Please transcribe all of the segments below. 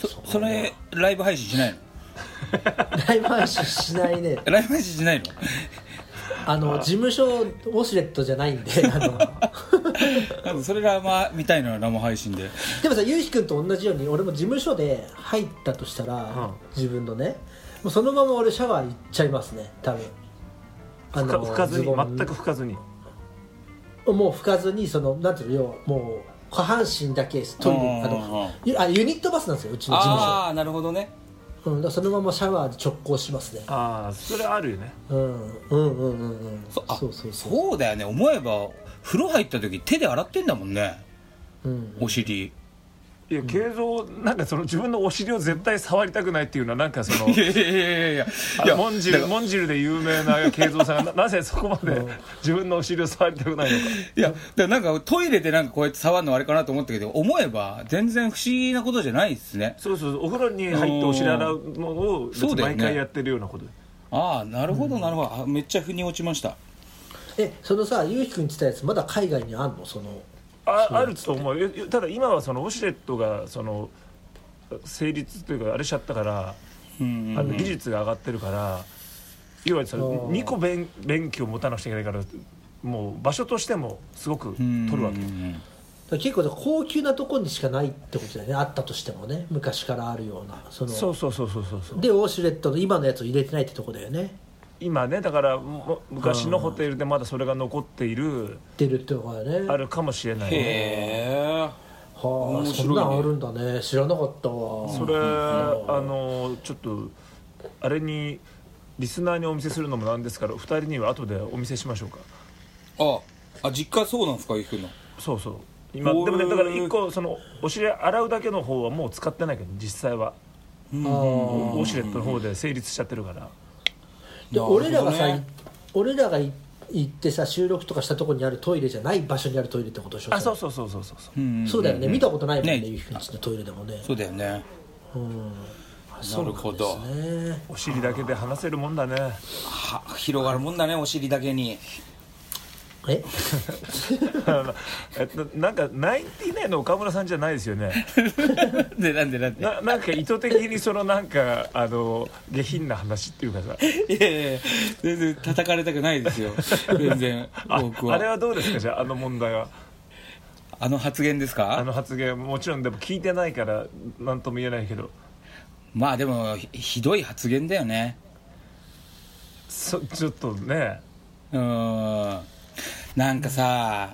それライブ配信しないの？ ライブ配信しないね。 ライブ配信しないの？ 事務所ウォシュレットじゃないんでそれがまあ見たいのは生配信で。 でもさ、ゆうひくんと同じように俺も事務所で入ったとしたら、自分のね、もうそのまま俺シャワー行っちゃいますね、多分。 拭かずに、全く拭かずに、 もう拭かずに、なんていうのよ、もう下半身だけトイレ、ユニットバスなんですよ、うちの事務所。 ああ、なるほどね。 だからそのままシャワーで直行しますね。 ああ、それあるよね。 そうだよね。思えば風呂入った時手で洗ってんだもんね、お尻。 いや、慶三なんか自分のお尻を絶対触りたくないっていうのはなんかいやモンジルで有名な慶三さんがなぜそこまで自分のお尻を触りたくないのか。 いや、だからなんかトイレでなんかこうやって触るのあれかなと思ったけど、思えば全然不思議なことじゃないですね。 そうそう、お風呂に入ってお尻洗うのを毎回やってるようなこと。 ああ、なるほどなるほど。めっちゃ腑に落ちました。 そのさ、ゆうひくん言ってたやつまだ海外にあんの？ あると思う。ただ今はウォシュレットが成立というかあれしちゃったから、技術が上がってるから、要は2個便器を持たなくちゃいけないから、もう場所としてもすごく取るわけ。 結構高級なところにしかないってことだよね、あったとしてもね、昔からあるような。そうでウォシュレットの今のやつを入れてないってとこだよね今ね。だから昔のホテルでまだそれが残っているってとこだね、 あるかもしれないね。 へー、はあ、そんなんあるんだね、知らなかったわ。 それちょっとあれにリスナーにお見せするのもなんですから2人には後でお見せしましょうか。 実家そうなんですか、ゆうくんの。 そうそう。今でもね、だから1個お尻洗うだけの方はもう使ってないけど、実際はウォシュレットの方で成立しちゃってるから。 で、俺らが行ってさ、収録とかしたところにあるトイレじゃない場所にあるトイレってことでしょ。 そうそうだよね、見たことないもんね、ゆうひくんちのトイレでもね。 そうだよね。なるほど。 お尻だけで話せるもんだね。 広がるもんだね、お尻だけに。 なんかナインティナインの岡村さんじゃないですよね。 なんでなんか意図的になんか下品な話っていうかさ。 いや全然叩かれたくないですよ。全然僕は。 あれはどうですか、じゃあ問題は。 発言ですか？ 発言もちろんでも聞いてないから何とも言えないけど。 まあでもひどい発言だよね。 ちょっとね。 なんかさ、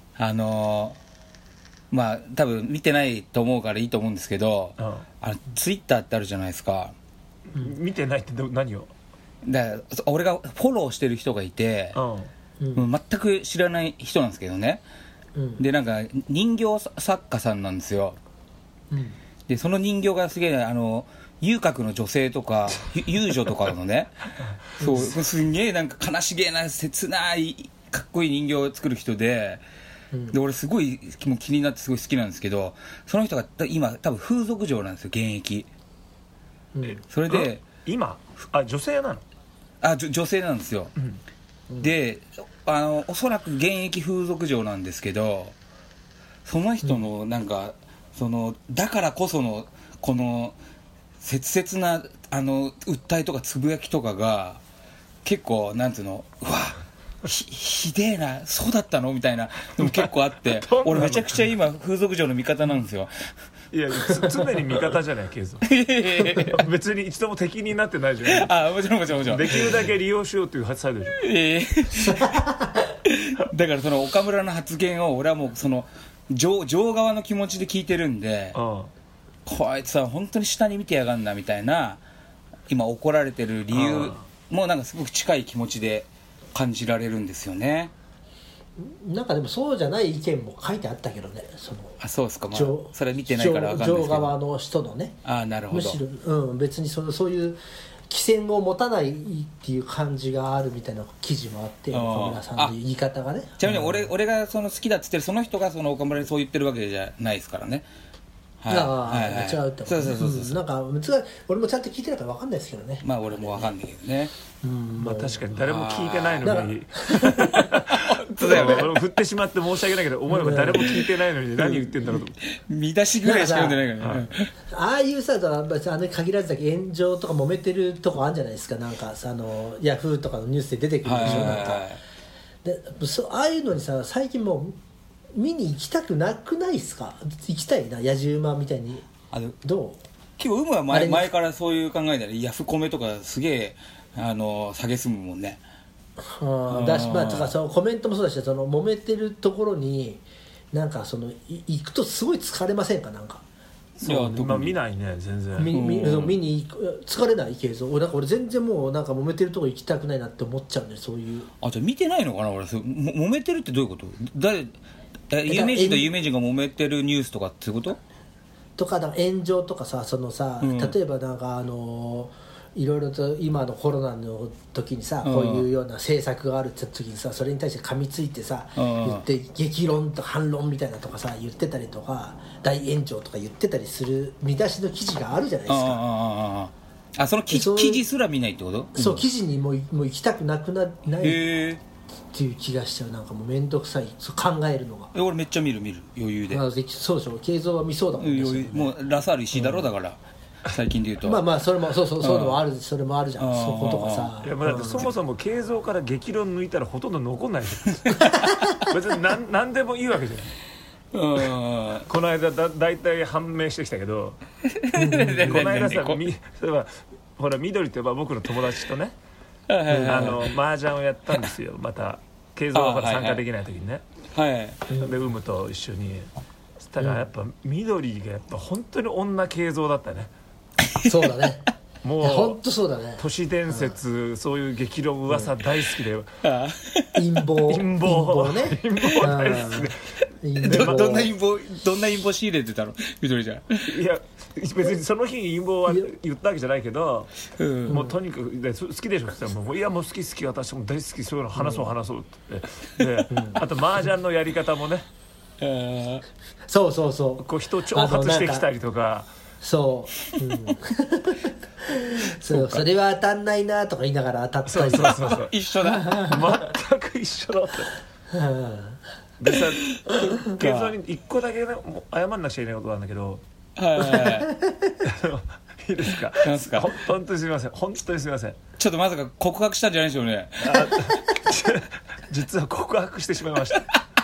まあ多分見てないと思うからいいと思うんですけど、ツイッターってあるじゃないですか。 見てないって何を？ だから俺がフォローしてる人がいて、全く知らない人なんですけどね、でなんか人形作家さんなんですよ、でその人形がすげえ遊郭の女性とか遊女とかのねそうすんげえなんか悲しげな切ないかっこいい人形を作る人で、俺すごいもう気になってすごい好きなんですけど、その人が今多分風俗嬢なんですよ、現役。それで今女性なの？ 女性なんですよ、でおそらく現役風俗嬢なんですけど、その人のなんかだからこそのこの切々な訴えとかつぶやきとかが結構なんていうの、うわひでえな、そうだったのみたいなのも結構あって俺めちゃくちゃ今風俗嬢の味方なんですよ。 いや常に味方じゃないケイゾ別に一度も敵になってないじゃん。もちろんできるだけ利用しようというサイドでしょ。 だからその岡村の発言を俺はもう上側の気持ちで聞いてるんで、こいつは本当に下に見てやがんなみたいな、今怒られてる理由もなんかすごく近い気持ちで感じられるんですよね。 なんかでもそうじゃない意見も書いてあったけどね、 そうですか、まあ、それ見てないから分かんないですけど、 上側の人のね。 なるほど。 むしろ、別にそういう規制を持たないっていう感じがあるみたいな記事もあって、岡村さんの言い方がね。 ちなみに俺が好きだっつってるその人が岡村にそう言ってるわけじゃないですからね。 違うってこと。なんか俺もちゃんと聞いてないから分かんないですけどね。 まあ俺も分かんないけどね。 まあ確かに誰も聞いてないのに当だよね。 振ってしまって申し訳ないけど、思えば誰も聞いてないのに何言ってんだろうと思って。 見出しぐらいしか読んでないからね。 ああいうさ、限らずだけ炎上とか揉めてるとこあるんじゃないですか。なんかさ、ヤフーとかのニュースで出てくるでしょ。なんかでああいうのにさ、最近もう見に行きたくなくないですか。行きたいな、野じ馬みたいに。どう？ 結構は前からそういう考えで、ヤフコメとかすげえ蔑むもんね。 だし、とかコメントもそうだし、揉めてるところになんか行くとすごい疲れませんか。なんか見ないね、全然見に疲れないけど、俺全然もうなんか揉めてるとこ行きたくないなって思っちゃうんで、そういう。 じゃあ見てないのかな俺。揉めてるってどういうこと？有名人と有名人が揉めてるニュースとかっていうこと？ とか炎上とかさ、例えばなんかいろいろと今のコロナの時にさ、こういうような政策があるって時にさ、それに対して噛みついてさ、言って激論と反論みたいなとかさ言ってたりとか、大炎上とか言ってたりする見出しの記事があるじゃないですか。 その記事すら見ないってこと？ そう、記事にもう行きたくなくないっていう気がしちゃう。なんかもう面倒くさい、考えるのが。 俺めっちゃ見る余裕で。 そうでしょ。継続は見そうだもんね。 もうラサール石井だろ、だから最近で言うとそれもそういうのもある。それもあるじゃん。そことかさ。 いや、だってそもそも慶三から激論抜いたらほとんど残んない別に何でもいいわけじゃないこの間だいたい判明してきたけどこの間さ、例えばほら緑って僕の友達とね麻雀をやったんですよ。また慶三が参加できない時にね、で有無と一緒に。そしたらやっぱ緑がやっぱ本当に女慶三だったね。 そうだね。 もう本当そうだね。 都市伝説、そういう激論噂大好きで、 陰謀ね。 陰謀大好きで。どんな陰謀仕入れてたの緑ちゃん。 いや別にその日陰謀は言ったわけじゃないけど、もうとにかく好きでしょって言ったら、いやもう好き私も大好き、そういうの話そうってで、あと麻雀のやり方もね、 そうこう人を挑発してきたりとか。 そう、それは当たんないなとか言いながら当たったり。 そう一緒だ。 全く一緒だってでさ、慶三に一個だけね、謝んなくちゃいけないことなんだけど、いいですか？本当にすみません。 ちょっとまさか告白したんじゃないでしょうね。 実は告白してしまいました。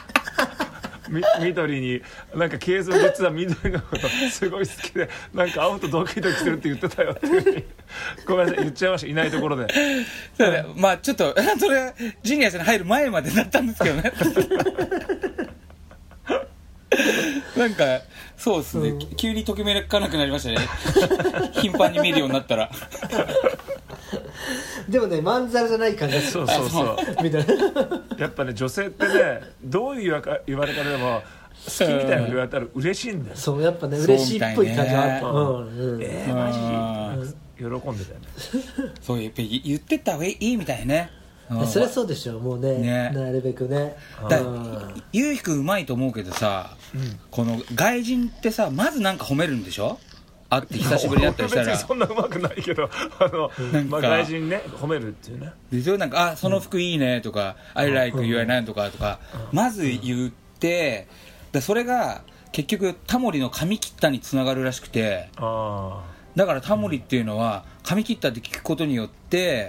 緑になんか慶三実は緑のことすごい好きで、なんか会うとドキドキするって言ってたよっていうふうにごめんなさい、言っちゃいました。いないところで。 ちょっとそれジュニアさんに入る前までだったんですけどね。なんかそうですね、急にときめかなくなりましたね。頻繁に見るようになったら。 でもね、まんざらじゃない感じがする。 そうみたいな。やっぱね、女性ってね、どういう言われ方でも好きみたいなの言われたら嬉しいんだよ。 そう、やっぱね、嬉しいっぽい感じがある。 マジ喜んでたよね。 そうやっぱ言ってった方がいいみたいね。 そりゃそうでしょ、もうね、なるべくね。 ゆうひくんうまいと思うけどさ、この外人ってさ、まずなんか褒めるんでしょ？会って久しぶりに会ったりしたら。 別にそんなうまくないけど、外人ね、褒めるっていうね。 でしょ、なんかその服いいねとか、I like you なんとかまず言って、それが結局タモリの髪切ったにつながるらしくて、だからタモリっていうのは髪切ったって聞くことによって、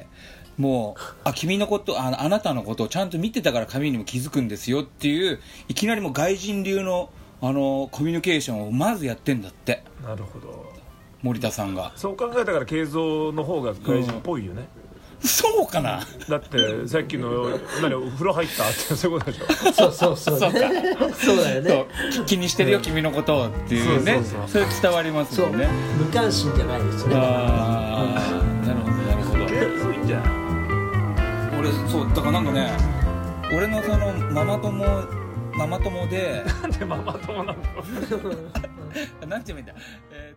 もう君のことあなたのことをちゃんと見てたから髪にも気づくんですよっていう、いきなりもう外人流のコミュニケーションをまずやってんだって。 なるほど。 森田さんがそう考えたから慶三の方が外人っぽいよね。 そうかな。 だってさっきのお風呂入ったってそういうことでしょ。そうそうだよね。 気にしてるよ君のことをっていうね。それ伝わりますよね。 無関心じゃないですよね。 なるほど。 そういいんじゃない。 俺そうだからなんかね、俺のそのママ友でなんでママ友なんだろう。 なんて言うんだ。